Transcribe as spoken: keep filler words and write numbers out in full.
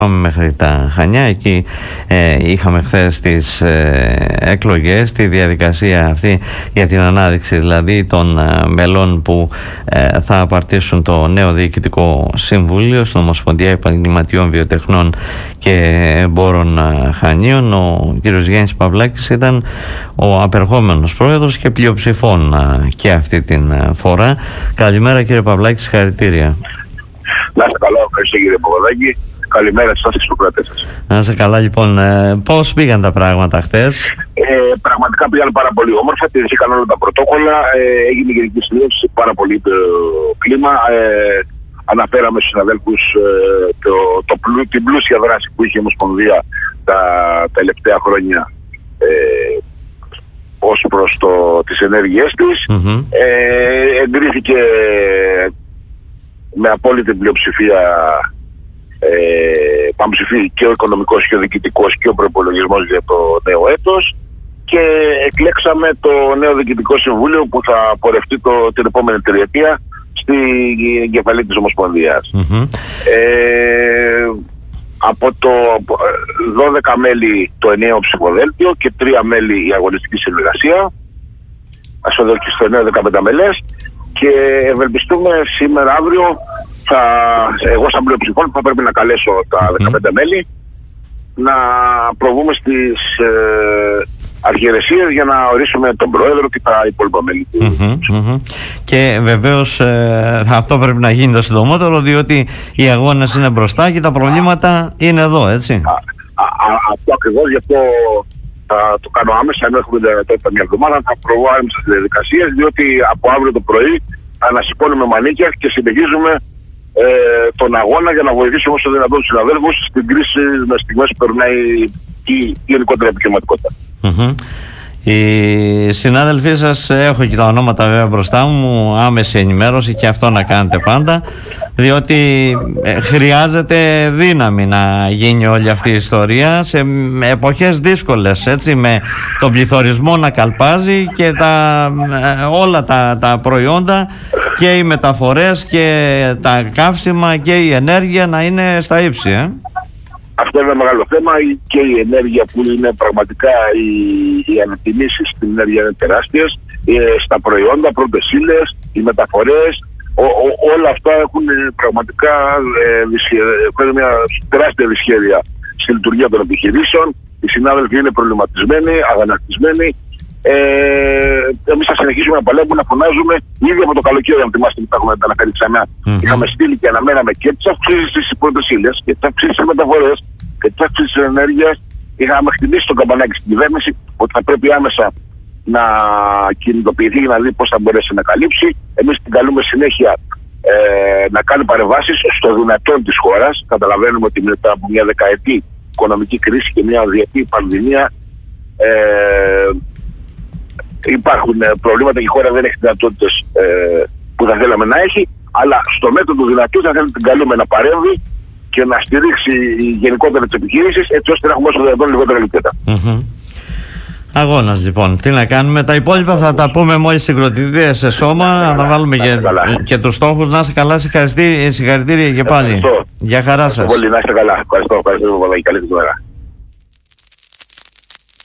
Πάμε μέχρι τα Χανιά. Εκεί ε, είχαμε χθες τις ε, εκλογές, τη διαδικασία αυτή για την ανάδειξη δηλαδή των ε, μελών που ε, θα απαρτήσουν το νέο Διοικητικό Συμβούλιο στην Ομοσπονδία Επαγγελματιών Βιοτεχνών και Εμπόρων ε, Χανίων. Ο κ. Γιάννης Παυλάκης ήταν ο απερχόμενος πρόεδρος και πλειοψηφών ε, και αυτή την ε, φορά. Καλημέρα κύριε Παυλάκη, συγχαρητήρια. Να είστε καλά, ευχαριστώ κύριε Παπαδάκη. Καλημέρα σας και στους κρατές σας. Να είστε καλά λοιπόν. Ε, πώς πήγαν τα πράγματα χτες? Ε, πραγματικά πήγαν πάρα πολύ όμορφα, τηρήθηκαν όλα τα πρωτόκολλα, ε, έγινε γενική συνέλευση, πάρα πολύ το κλίμα. Ε, αναφέραμε στους συναδέλφους ε, το, το πλού, την πλούσια δράση που είχε η Ομοσπονδία τα τελευταία χρόνια ε, ως προς το, τις ενέργειές της. Mm-hmm. Ε, εγκρίθηκε με απόλυτη πλειοψηφία. Ε, παμψηφί και ο οικονομικός και ο διοικητικός και ο προϋπολογισμός για το νέο έτος και εκλέξαμε το νέο Διοικητικό Συμβούλιο που θα πορευτεί το, την επόμενη τριετία στην εγκεφαλή της Ομοσπονδίας. Mm-hmm. Ε, από το δώδεκα μέλη το ενιαίο ψηφοδέλτιο και τρία μέλη η αγωνιστική συνεργασία στο νέο δεκαπέντε μελές και ευελπιστούμε σήμερα αύριο Θα, εγώ σαν πλειοψηφών θα πρέπει να καλέσω τα δεκαπέντε mm. μέλη να προβούμε στις ε, αρχιερεσίες για να ορίσουμε τον πρόεδρο και τα υπόλοιπα μέλη του. Mm-hmm, mm-hmm. Και βεβαίως ε, αυτό πρέπει να γίνει το συντομότερο, διότι οι αγώνες είναι μπροστά και τα προβλήματα είναι εδώ, έτσι. Α, α, α, αυτό ακριβώς, γι' αυτό θα το κάνω άμεσα, ενώ έχουμε τότε μια εβδομάδα, θα προβώ άμεσα στις διαδικασίες, διότι από αύριο το πρωί θα ανασηκώνουμε μανίκια και συνεχίζουμε Ε, τον αγώνα για να βοηθήσουμε όσο δυνατόν τους συναδέλφους στην κρίση με στιγμές που περνάει η, η γενικότερη επιχειρηματικότητα. Mm-hmm. Οι συνάδελφοί σας, έχω και τα ονόματα βέβαια μπροστά μου, άμεση ενημέρωση και αυτό να κάνετε πάντα, διότι ε, χρειάζεται δύναμη να γίνει όλη αυτή η ιστορία σε εποχές δύσκολες, έτσι, με τον πληθωρισμό να καλπάζει και τα, ε, όλα τα, τα προϊόντα και οι μεταφορές και τα καύσιμα και η ενέργεια να είναι στα ύψη. Ε. Αυτό είναι ένα μεγάλο θέμα και η ενέργεια που είναι πραγματικά οι, οι ανατιμήσεις στην ενέργεια είναι τεράστιες, ε, στα προϊόντα, πρώτες ύλες, οι μεταφορές, ο, ο, όλα αυτά έχουν πραγματικά ε, δυσχε, μια τεράστια δυσχέρεια στη λειτουργία των επιχειρήσεων. Οι συνάδελφοι είναι προβληματισμένοι, αγανακτισμένοι. Ε, εμείς θα συνεχίσουμε να παλεύουμε, να φωνάζουμε ήδη από το καλοκαίρι. Αν θυμάστε, που έχουμε αναφέρει ξανά, mm-hmm. είχαμε στείλει και αναμέναμε και τις αυξήσεις στις πρώτες ύλες και τις αυξήσεις στις μεταφορές και τις αυξήσεις της ενέργειας. Είχαμε χτυπήσει το καμπανάκι στην κυβέρνηση ότι θα πρέπει άμεσα να κινητοποιηθεί για να δει πώς θα μπορέσει να καλύψει. Εμείς την καλούμε συνέχεια ε, να κάνει παρεμβάσεις στο δυνατόν της χώρας. Καταλαβαίνουμε ότι μετά από μια δεκαετή οικονομική κρίση και μια διετή πανδημία. Ε, Υπάρχουν προβλήματα και η χώρα δεν έχει δυνατότητες ε, που θα θέλαμε να έχει, αλλά στο μέτρο του δυνατού θα θέλουμε την καλούμε να παρέμβει και να στηρίξει γενικότερα τις επιχειρήσεις, έτσι ώστε να έχουμε όσο δυνατόν λιγότερα λιτότητα. Mm-hmm. Αγώνας λοιπόν. Τι να κάνουμε, τα υπόλοιπα θα τα πούμε μόλις συγκροτηθείτε σε σώμα, να τα βάλουμε και, και τους στόχους. Να είστε καλά, συγχαρητήρια και πάλι. Ευχαριστώ. Για χαρά σας. Πολύ, να είστε καλά. Ευχαριστώ, ευχαριστώ, καλή μέρα.